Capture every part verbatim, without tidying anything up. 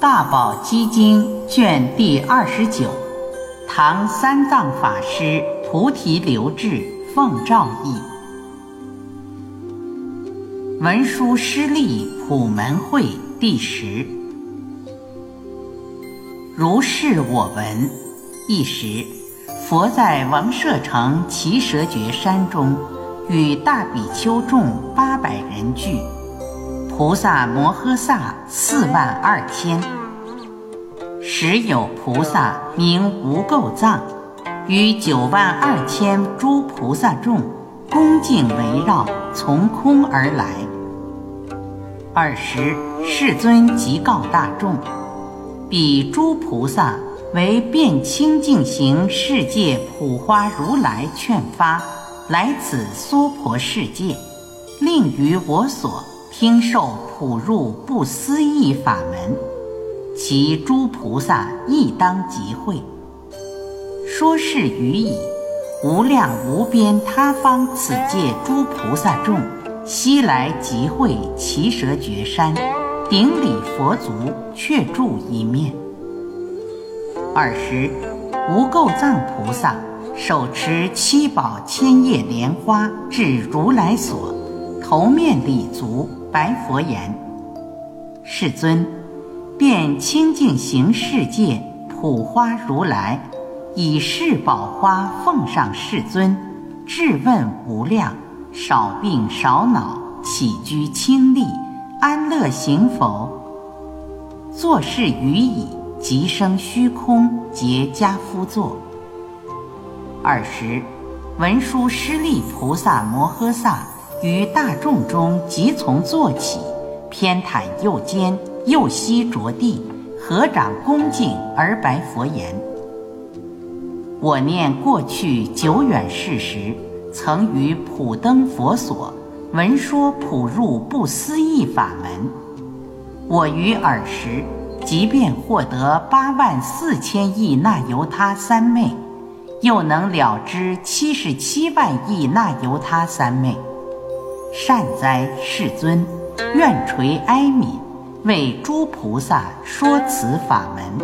大宝积经》卷第二十九，唐三藏法师菩提流志奉诏译。文殊师利普门会第十。如是我闻，一时，佛在王舍城耆蛇绝山中，与大比丘众八百人聚，菩萨摩诃萨四万二千。时有菩萨名无垢藏，与九万二千诸菩萨众恭敬围绕，从空而来。尔时世尊即告大众：彼诸菩萨为遍清净行世界普花如来劝发，来此娑婆世界，令于我所听受普入不思议法门，其诸菩萨亦当集会。说是语已，无量无边他方此界诸菩萨众悉来集会耆蛇绝山，顶礼佛足，却住一面。尔时无垢藏菩萨手持七宝千叶莲花至如来所，头面礼足，白佛言：世尊，遍清净行世界普花如来以是宝花奉上世尊，质问无量，少病少恼，起居清丽，安乐行否？作是语已，即生虚空，结跏趺坐。尔时文殊师利菩萨摩诃萨于大众中即从坐起，偏袒右肩，右膝着地，合掌恭敬而白佛言：我念过去久远世时，曾于普灯佛所闻说普入不思议法门。我于尔时即便获得八万四千亿那由他三昧，又能了知七十七万亿那由他三昧。善哉世尊，愿垂哀悯，为诸菩萨说此法门。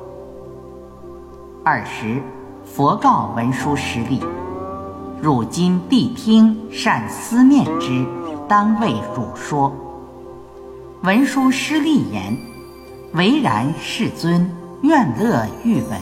尔时佛告文殊师利：汝今谛听，善思念之，当为汝说。文殊师利言：唯然世尊，愿乐欲闻。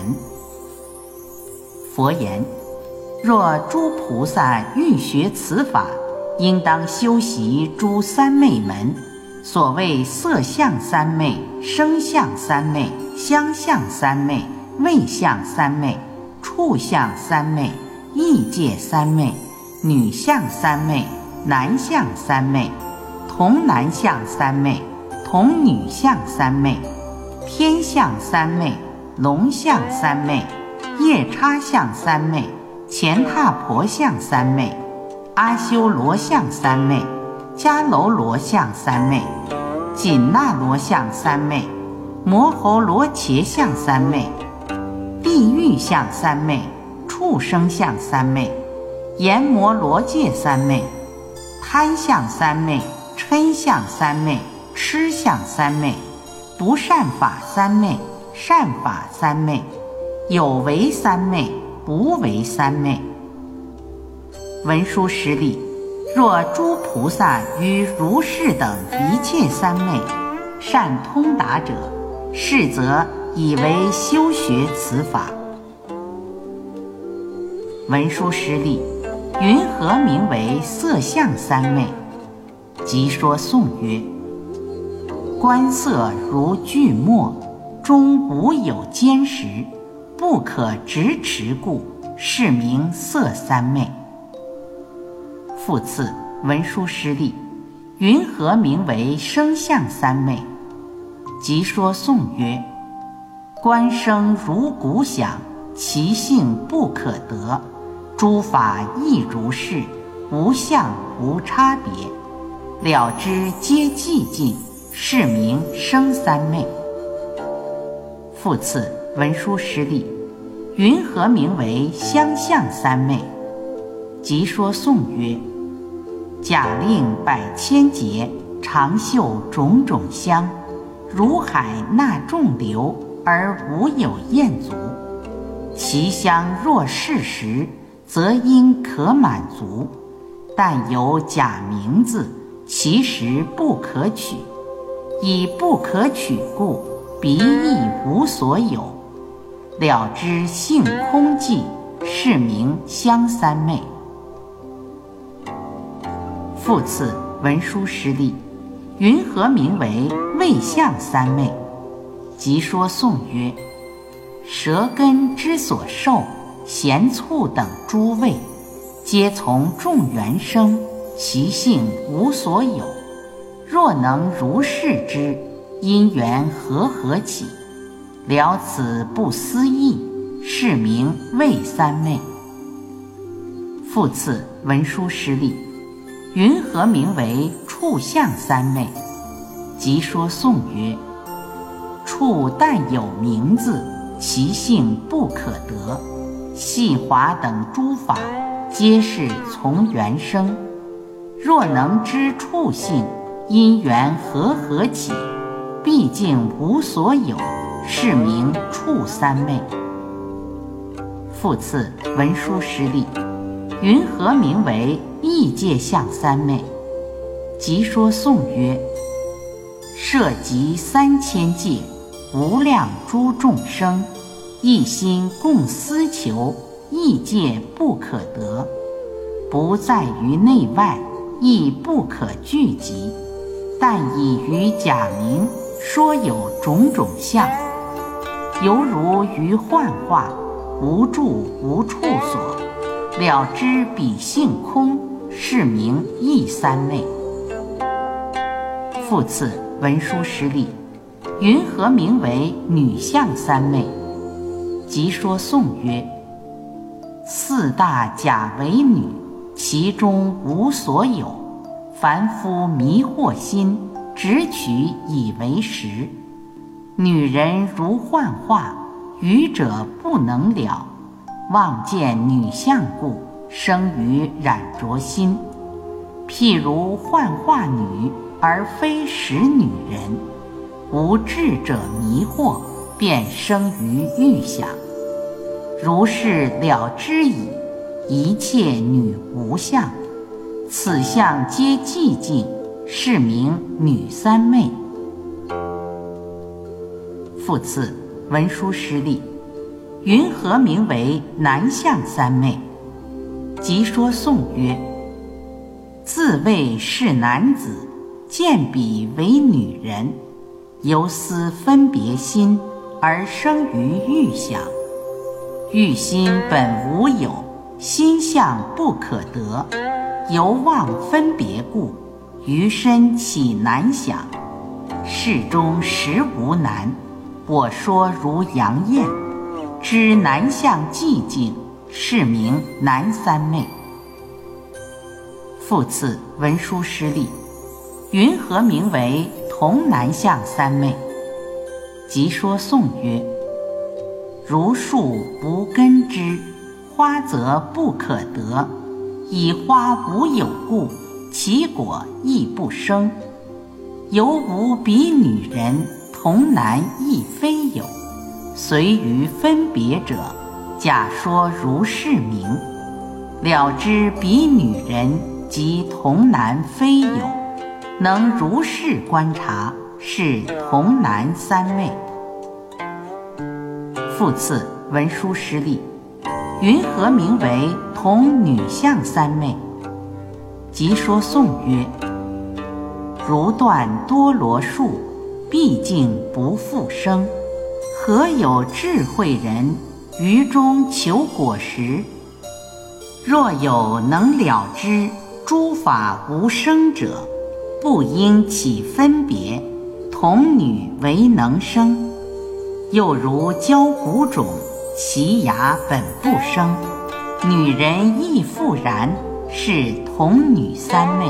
佛言：若诸菩萨欲学此法，应当修习诸三昧门，所谓色相三昧、声相三昧、香相三昧、味相三昧、触相三昧、意界三昧、女相三昧、男相三昧、童男相三昧、童女相三昧、天相三昧、龙相三昧、夜叉相三昧、乾闥婆相三昧、阿修罗相三昧、迦楼罗相三昧、紧那罗相三昧、摩喉罗伽相三昧、地狱相三昧、畜生相三昧、阎摩罗界三昧、贪相三昧、嗔相三昧、痴相三昧、不善法三昧、善法三昧、有为三昧、无为三昧。文殊师利，若诸菩萨于如是等一切三昧善通达者，是则以为修学此法。文殊师利，云何名为色相三昧？即说颂曰：观色如巨墨，中无有坚实，不可直持故，是名色三昧。复次，文殊师利，云何名为声相三昧？即说颂曰：观声如鼓响，其性不可得，诸法亦如是，无相无差别，了知皆寂静，是名声三昧。复次，文殊师利，云何名为香相三昧？即说颂曰：假令百千劫，常嗅种种香， 如海纳众流而无有厌足，其香若适时，则因可满足，但有假名字，其实不可取。以不可取故，彼亦无所有。了知性空寂，是名香三昧。复次，文殊师利，云何名为味相三昧？即说颂曰：舌根之所受，咸醋等诸味，皆从众缘生，其性无所有。若能如是之，因缘和合起，了此不思议，是名味三昧。复次，文殊师利，云何名为触相三昧？即说颂曰：触但有名字，其性不可得。细滑等诸法，皆是从缘生。若能知触性，因缘和合起，毕竟无所有，是名触三昧。复次，文殊师利，云何名为异界相三昧？即说颂曰：摄集三千界，无量诸众生，一心共思求，异界不可得，不在于内外，亦不可聚集，但以于假名说有种种相，犹如于幻化，无住无处所，了知彼性空，是名异三昧。复次，文殊师利，云何名为女相三昧？即说颂曰：四大假为女，其中无所有。凡夫迷惑心，执取以为实。女人如幻化，愚者不能了。望见女相故，生于染着心。譬如幻化女，而非实女人。无智者迷惑，便生于欲想。如是了知矣，一切女无相，此相皆寂静，是名女三昧。复次，文殊师利，云何名为男相三昧？即说颂曰：自谓是男子，见彼为女人，由思分别心，而生于欲想。欲心本无有，心相不可得，由妄分别故，于身起难想。世中实无难，我说如阳焰，知男相寂静，是名男三昧。复次，文殊师利，云何名为同男相三昧？即说颂曰：如树无根枝，花则不可得，以花无有故，其果亦不生。犹无彼女人，同男亦非有，随于分别者，假说如是名。了知彼女人即同男非有，能如是观察，是同男三昧。复次，文殊师利，云何名为同女相三昧？即说颂曰：如断多罗树，毕竟不复生。何有智慧人，于中求果实？若有能了知诸法无生者，不应起分别，同女为能生。又如交谷种，其芽本不生，女人亦复然，是同女三昧。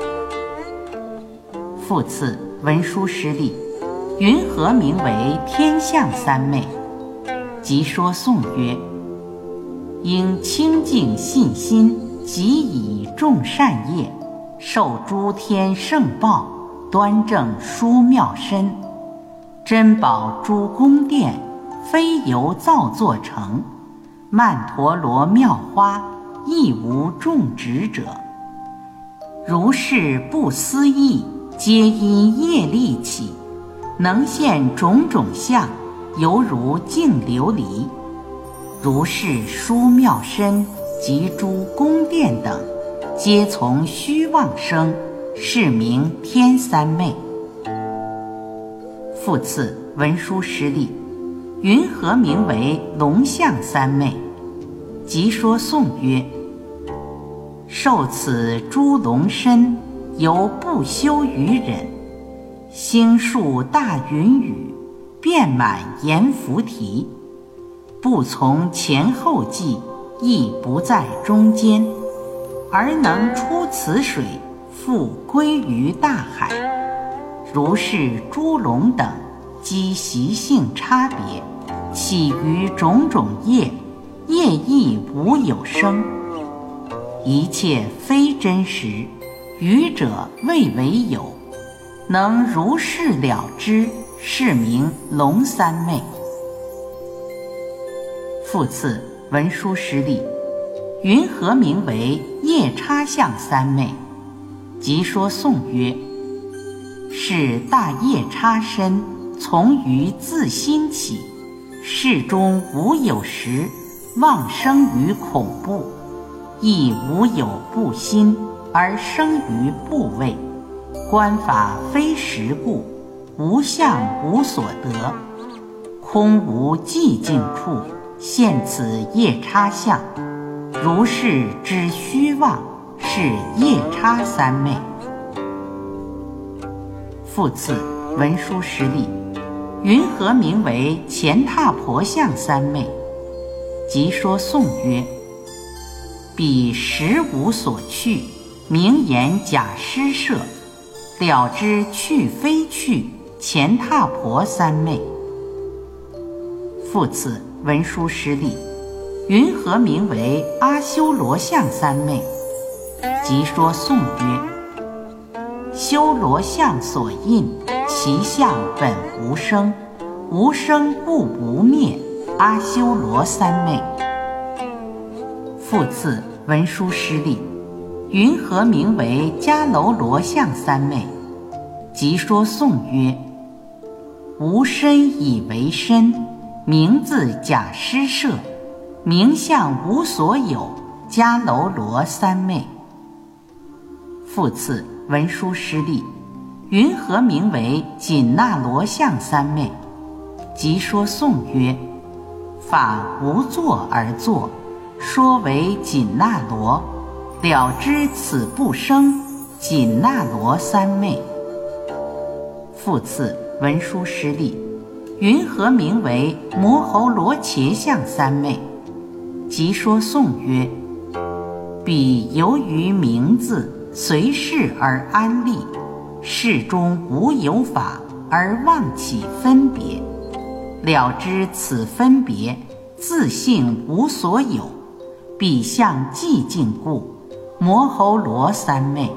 复次，文殊师利，云何名为天相三昧？即说颂曰：应清净信心，即以众善业，受诸天圣报，端正殊妙身。 珍宝诸宫殿，非由造作成。曼陀罗妙花，亦无种植者。如是不思议，皆因业力起，能现种种相，犹如净琉璃。如是殊妙身及诸宫殿等，皆从虚妄生，是名天三昧。复次，文殊师利，云何名为龙象三昧？即说颂曰：受此诸龙身，犹不修于忍，星数大云雨，遍满阎浮提，不从前后继，亦不在中间，而能出此水，复归于大海。如是诸龙等，积习性差别，起于种种业，业亦无有生。一切非真实，愚者谓为有，能如是了之，是名龙三昧。复次，文殊师利，云何名为夜叉相三昧？即说颂曰：是大夜叉身，从于自心起，世中无有时，妄生于恐怖，亦无有不心，而生于怖畏。观法非实故，无相无所得，空无寂静处，现此夜叉相。如是之虚妄，是夜叉三昧。复次，文殊师利，云何名为乾闼婆相三昧？即说颂曰：彼实无所去，名言假施设，了知去非去，乾闼婆三昧。复次，文殊师利，云何名为阿修罗相三昧？即说颂曰：修罗相所印，其相本无生，无生故不灭，阿修罗三昧。复次，文殊师利，云何名为迦楼罗相三昧？即说颂曰：无身以为身，名字假施设，名相无所有，迦楼罗三昧。复次，文殊师利，云何名为紧那罗相三昧？即说颂曰：法无作而作，说为紧那罗，了知此不生，紧那罗三昧。复次，文殊师利，云何名为摩喉罗伽相三昧？即说颂曰：彼由于名字，随事而安立，事中无有法，而妄起分别，了知此分别，自性无所有，彼相寂静故，摩喉罗三昧。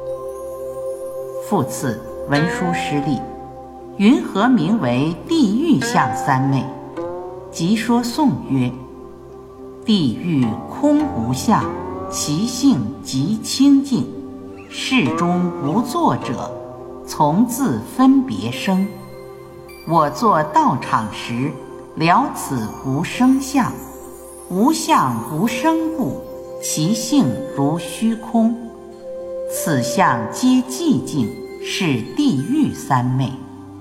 复次，文殊师利，云何名为地狱相三昧？即说颂曰：地狱空无相，其性极清净，世中无作者，从自分别生。我作道场时，了此无生相，无相无生故，其性如虚空，此相皆寂静，是地狱三昧。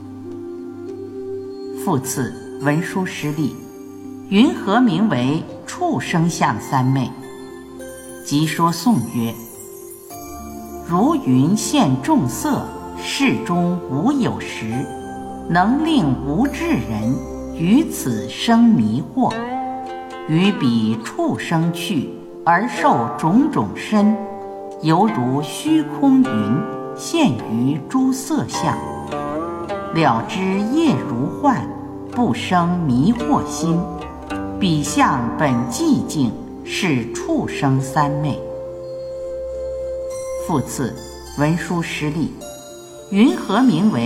复次，文殊师利，云何名为畜生相三昧？即说颂曰：如云现众色，世中无有时，能令无智人于此生迷惑，于彼畜生去，而受种种身，犹如虚空云，现于诸色相，了知业如幻，不生迷惑心，彼相本寂静，是畜生三昧。复次，文殊师利，云何名为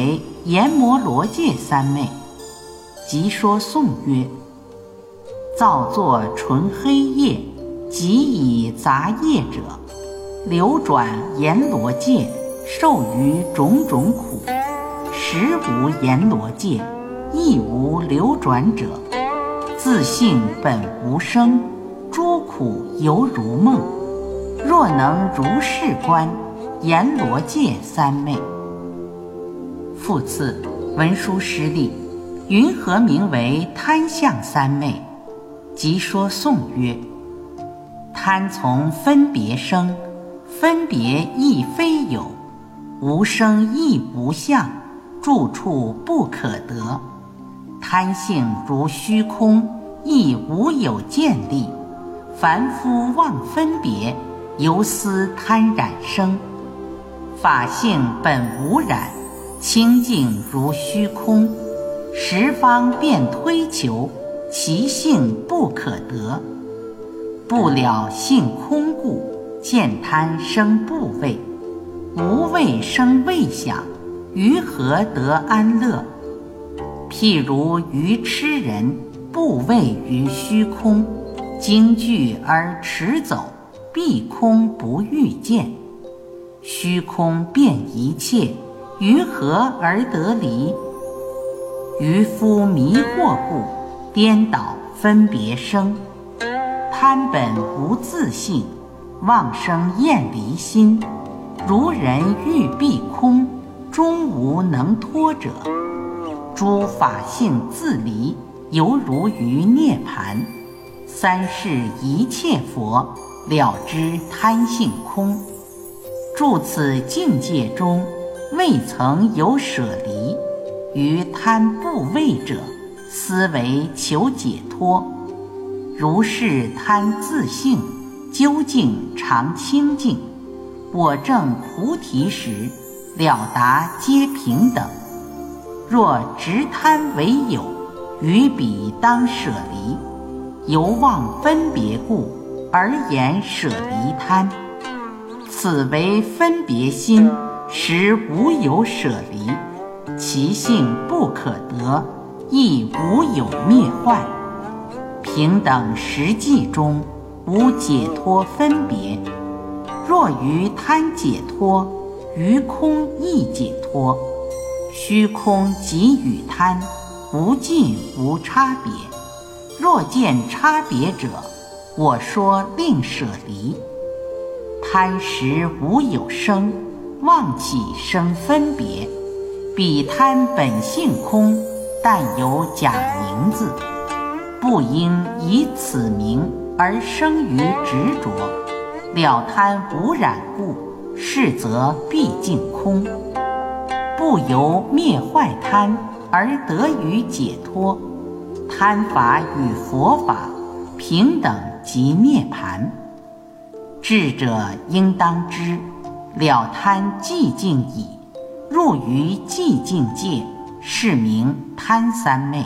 阎摩罗界三昧。即说颂曰：造作纯黑业，即以杂业者，流转阎罗界，受于种种苦。实无阎罗界，亦无流转者。自性本无生，诸苦犹如梦。若能如是观，阎罗界三昧。复次，文殊师利，云何名为贪相三昧？即说颂曰：贪从分别生，分别亦非有，无生亦无相，住处不可得。贪性如虚空，亦无有见力。凡夫妄分别，由思贪染生。法性本无染，清净如虚空。十方便推求，其性不可得。不了性空故，见贪生怖畏。无畏生畏想，于何得安乐？譬如愚痴人，不畏于虚空，惊惧而驰走，避空不欲见。虚空遍一切，于何而得离？愚夫迷惑故，颠倒分别生。贪本无自性，妄生厌离心。如人欲避空，终无能脱者。诸法性自离，犹如于涅盘。三世一切佛，了知贪性空。住此境界中，未曾有舍离。于贪不畏者，思维求解脱。如是贪自性，究竟常清净。我证菩提时，了达皆平等。若执贪为有，于彼当舍离。由妄分别故，而言舍离贪。此为分别心，实无有舍离。其性不可得，亦无有灭坏。平等实际中，无解脱分别。若于贪解脱，于空亦解脱。虚空即与贪，无尽无差别。若见差别者，我说令舍离。贪时无有生，妄起生分别。彼贪本性空，但有假名字，不应以此名而生于执着。了贪无染故，是则毕竟空。不由灭坏贪，而得于解脱。贪法与佛法平等即涅盘。智者应当知，了贪寂静矣。入于寂静界，是名贪三昧。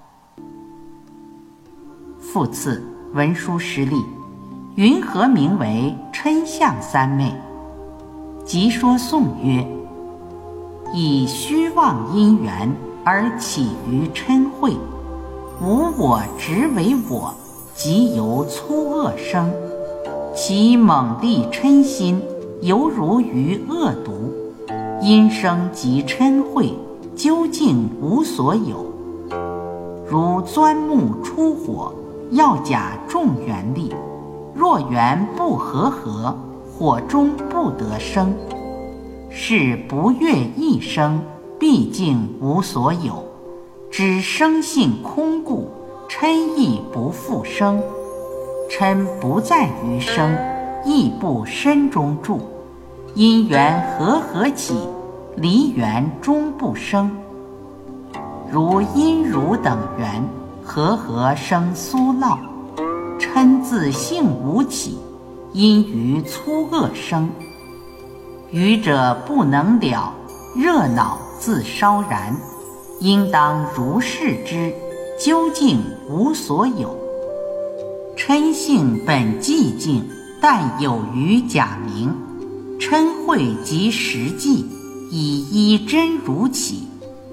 复次，文殊师利，云何名为嗔相三昧？即说颂曰：以虚妄因缘而起于嗔恚，无我执为我，即由粗恶生。其猛力嗔心，犹如于恶毒。因生即嗔恚，究竟无所有。如钻木出火，要甲众缘力，若缘不和合，火中不得生。是不悦一生，毕竟无所有。知生性空故，嗔亦不复生。嗔不在于生，亦不身中住。因缘和合起，离缘终不生。如阴乳等缘，和合生苏烙。嗔自性无起，因于粗恶生。愚者不能了，热恼自烧燃。应当如是知，究竟无所有。嗔性本寂静，但有于假名。嗔恚即实际，以依真如起，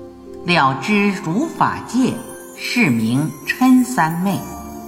了知如法界，是名嗔三昧。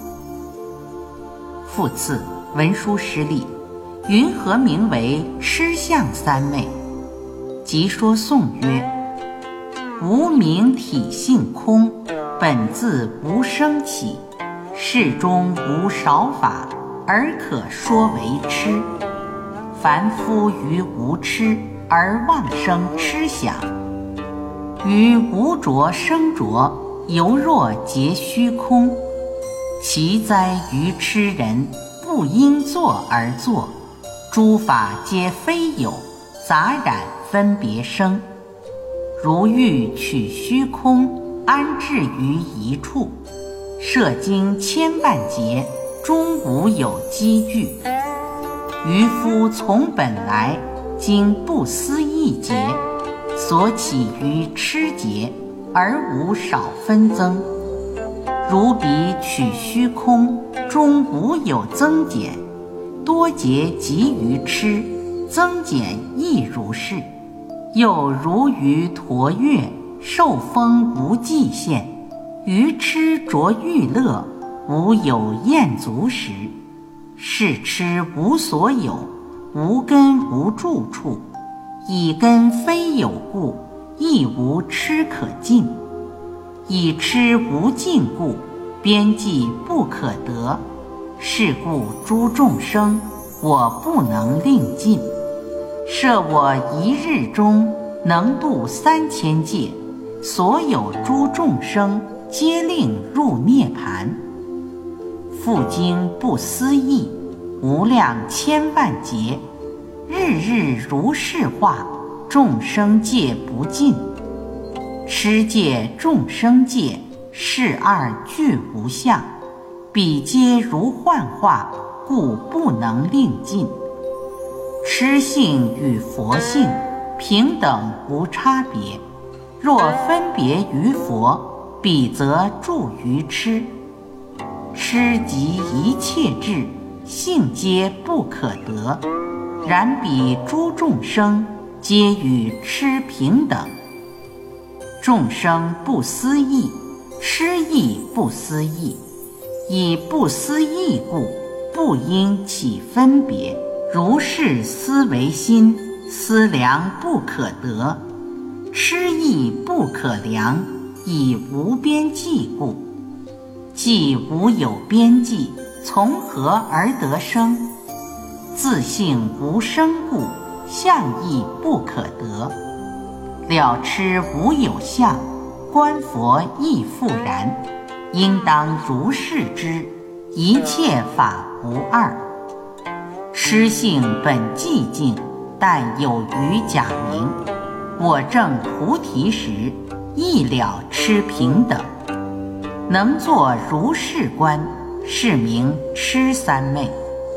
复次，文殊师利，云何名为痴相三昧？即说颂曰：无明体性空，本自无生起，世中无少法，而可说为痴。凡夫于无痴而妄生痴想，于无着生着，犹若结虚空。其哉于痴人，不应作而作，诸法皆非有，杂染分别生。如欲取虚空，安置于一处，摄经千万劫，终无有积聚。渔夫从本来，经不思议劫，所起于痴劫，而无少分增。如彼取虚空，终无有增减，多劫集于痴，增减亦如是。又如鱼驮月，受风无际限，愚痴着欲乐，无有厌足时。是痴无所有，无根无住处，以根非有故，亦无痴可尽。以痴无尽故，边际不可得。是故诸众生，我不能令尽。设我一日中，能度三千界，所有诸众生，皆令入涅盘。复经不思议，无量千万劫，日日如是化，众生界不尽。痴界众生界，是二俱无相，彼皆如幻化，故不能令尽。痴性与佛性平等无差别，若分别于佛，彼则住于痴。痴即一切智，性皆不可得，然彼诸众生皆与痴平等。众生不思议，痴亦不思议，以不思议故，不应起分别。如是思维心，思量不可得，痴亦不可量，以无边际故。既无有边际，从何而得生？自性无生故，相亦不可得。了痴无有相，观佛亦复然。应当如是知，一切法无二。痴性本寂静，但有余假名。我证菩提时，亦了痴平等。能作如是观，是名痴三昧。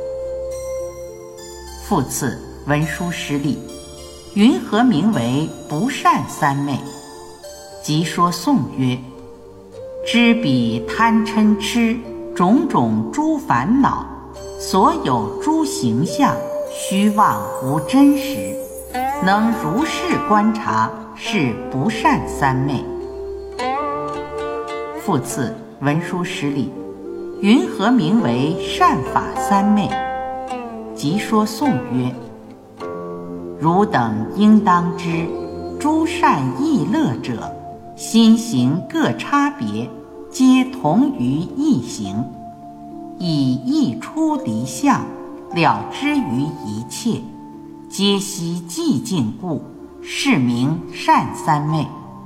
复次，文殊师利，云何名为不善三昧？即说颂曰：知彼贪嗔痴种种诸烦恼，所有诸形象，虚妄无真实，能如是观察，是不善三昧。复次，文殊师利，云何名为善法三昧？即说颂曰：汝等应当知，诸善意乐者，心行各差别，皆同于一行，以一出离相，了知于一切，皆悉寂静故，是名善三昧。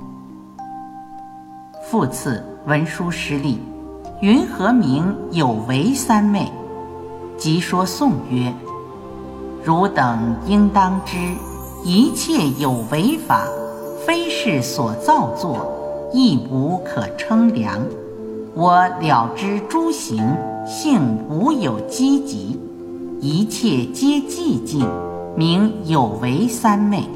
复次，文殊师利，云何名有为三昧？即说颂曰：汝等应当知，一切有为法，非是所造作，亦无可称量。我了知诸行，性无有积集，一切皆寂静，名有为三昧。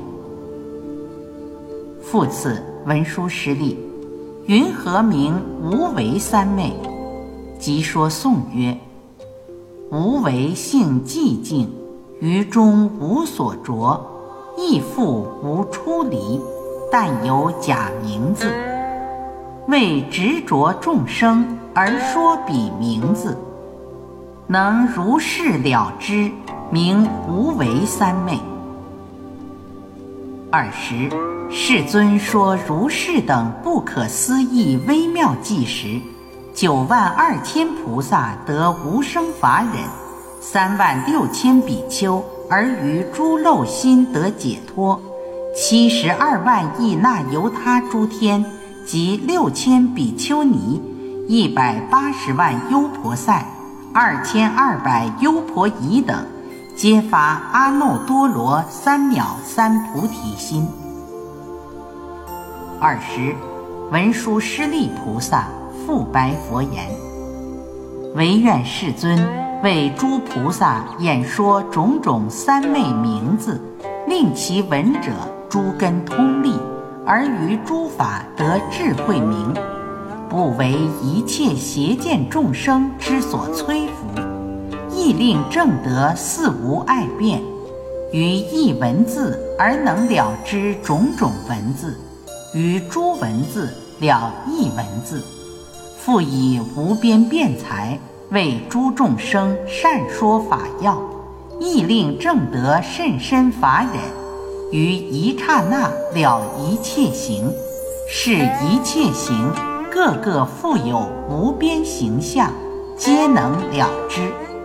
复次，文殊师利，云何名无为三昧？即说颂曰：无为性寂静，于中无所着，亦复无出离， 但有假名字，为执着众生而说彼名字，能如是了知，名无为三昧。尔时，世尊说如是等不可思议微妙记时，九万二千菩萨得无生法忍，三万六千比丘而于诸漏心得解脱，七十二万亿那由他诸天及六千比丘尼，一百八十万优婆塞，二千二百优婆夷等，皆发阿耨多罗三藐三菩提心。尔时，文殊师利菩萨复白佛言：唯愿世尊为诸菩萨演说种种三昧名字，令其闻者诸根通利，而于诸法得智慧明，不为一切邪见众生之所摧伏，亦令正得四无碍辩，于一文字而能了知种种文字，于诸文字了一文字，复以无边辩才为诸众生善说法要，亦令正得甚深法忍，于一刹那了一切行，是一切行各个复有无边形象，皆能了知。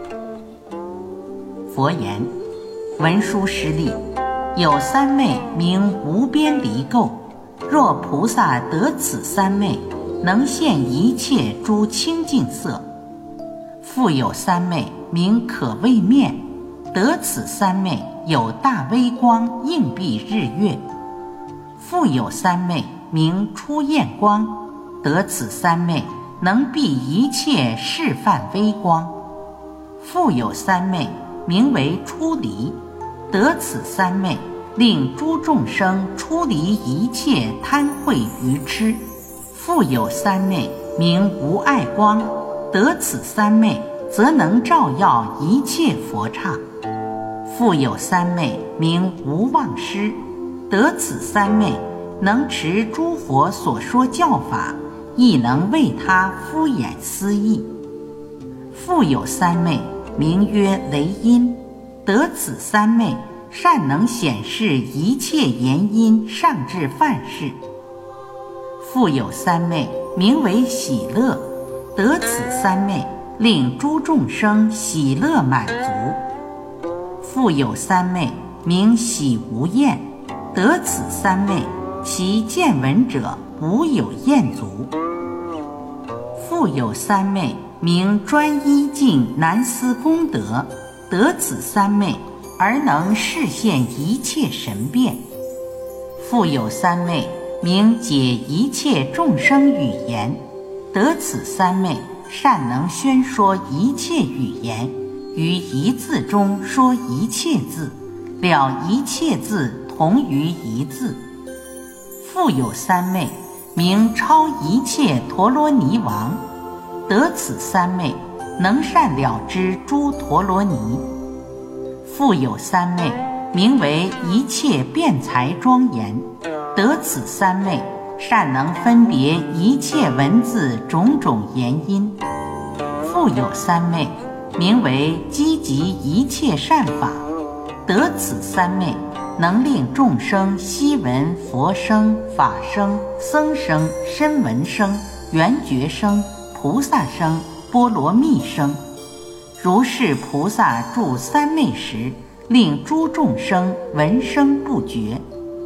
佛言：文殊师利，有三昧名无边离垢，若菩萨得此三昧，能现一切诸清净色。复有三昧名可畏面，得此三昧有大微光映蔽日月。复有三昧名出焰光，得此三昧能蔽一切示范微光。复有三昧名为出离，得此三昧令诸众生出离一切贪恚愚痴。复有三昧名无碍光，得此三昧则能照耀一切佛刹。复有三昧名无忘失，得此三昧能持诸佛所说教法，亦能为他敷衍思议。复有三昧名曰雷音，得此三昧善能显示一切言音上至梵事。复有三昧名为喜乐，得此三昧令诸众生喜乐满足。复有三昧名喜无厌，得此三昧其见闻者无有厌足。复有三昧名专一净难思功德，得此三昧而能示现一切神变。复有三昧名解一切众生语言，得此三昧善能宣说一切语言，于一字中说一切字，了一切字同于一字。复有三昧名超一切陀罗尼王，得此三昧能善了知诸陀罗尼。复有三昧名为一切辩才庄严，得此三昧善能分别一切文字种种言音。复有三昧名为积集一切善法，得此三昧能令众生悉闻佛声、法声、僧声、声闻声、缘觉声、菩萨声、波罗蜜声。如是菩萨住三昧时，令诸众生闻声不绝。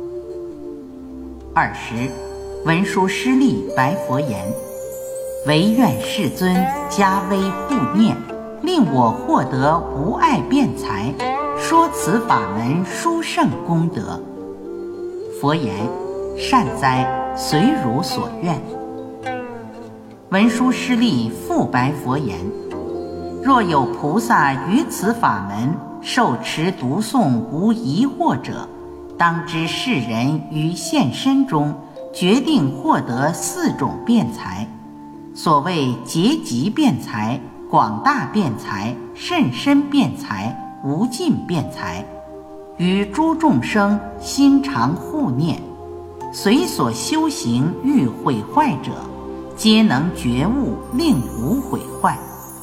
尔时，文殊师利白佛言：唯愿世尊加微护念，令我获得无碍辩才，说此法门殊胜功德。佛言：善哉，随汝所愿。文殊师利复白佛言：若有菩萨于此法门受持读诵无疑惑者，当知世人于现身中决定获得四种辩才。所谓结集辩才、广大辩才、甚深辩才、无尽辩才，于诸众生心常护念， 随所修行欲毁坏者，皆能觉悟，令无毁坏。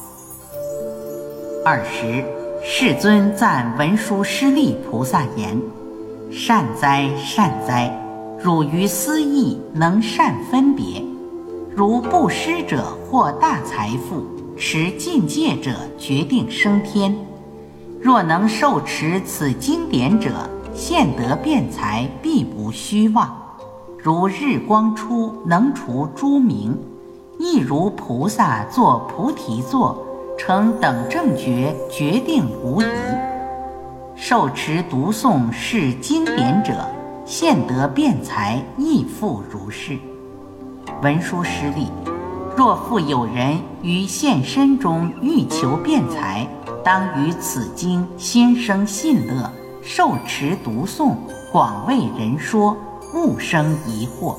二十，世尊赞文殊师利菩萨言：善哉善哉，汝于思义能善分别。如布施者获大财富，持禁戒者决定升天。若能受持此经典者，现得辩才，必无虚妄。如日光出，能除诸明，亦如菩萨作菩提座，成等正觉，决定无疑。受持读诵是经典者，现得辩才，亦复如是。文殊师利，若复有人于现身中欲求辩才，当于此经心生信乐，受持读诵，广为人说，勿生疑惑。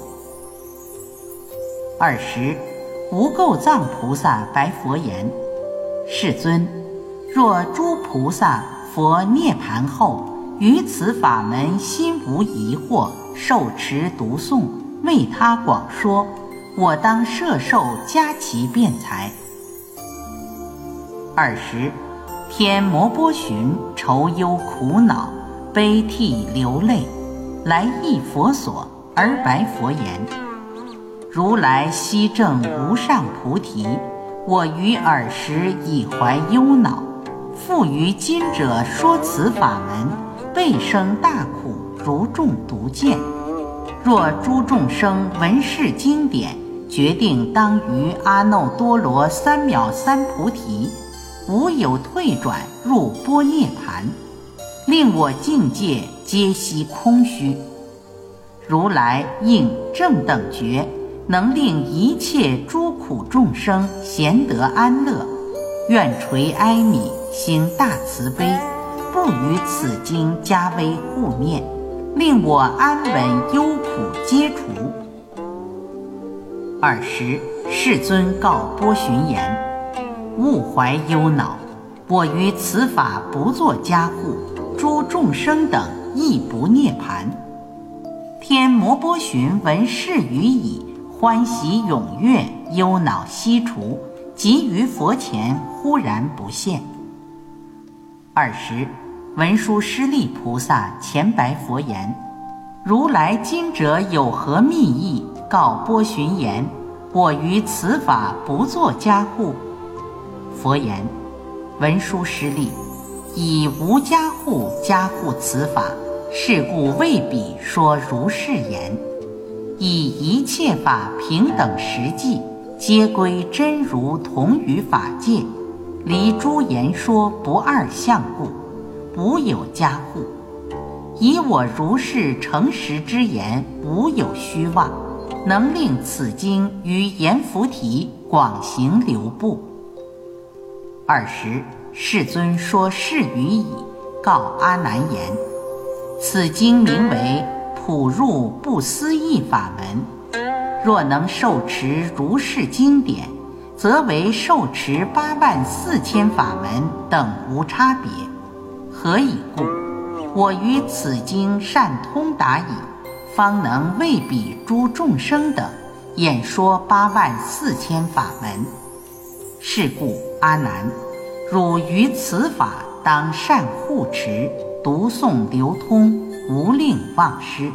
二十，无垢藏菩萨白佛言：世尊，若诸菩萨佛涅盘后，于此法门心无疑惑，受持读诵，为他广说，我当摄受加其辩才。二十，天摩波旬愁忧苦恼，悲涕流泪，来诣佛所，而白佛言：如来悉证无上菩提，我于尔时已怀忧恼，复于今者说此法门，备生大苦，如中毒箭。若诸众生闻是经典，决定当于阿耨多罗三藐三菩提，无有退转，入般涅盘，令我境界皆悉空虚。如来应正等觉，能令一切诸苦众生咸得安乐，愿垂哀悯，行大慈悲，不于此经加微护念，令我安稳忧苦皆除。尔时世尊告波旬言：勿怀忧恼，我于此法不作加护，诸众生等亦不涅盘。天摩波旬闻是语已，欢喜踊跃，忧恼悉除，即于佛前忽然不现。二十，文殊师利菩萨前白佛言：如来今者有何密意，告波旬言：我于此法不作加护。佛言：文殊师利，以无加护加护此法，是故为彼说如是言。以一切法平等实际，皆归真如同于法界，离诸言说不二相故，无有加护。以我如是诚实之言，无有虚妄，能令此经于阎浮提广行流布。二十，世尊说是语已，告阿难言：此经名为普入不思议法门，若能受持如是经典，则为受持八万四千法门等无差别。何以故？我于此经善通达矣，方能为彼诸众生等演说八万四千法门。是故阿难，汝于此法当善护持，读诵流通，无令忘失。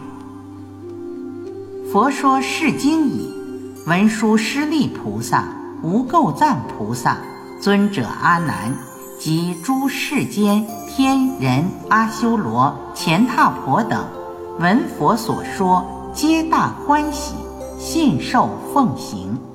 佛说是经已，文殊师利菩萨、无垢藏菩萨、尊者阿难及诸世间天人阿修罗、乾闼婆等，闻佛所说，皆大欢喜，信受奉行。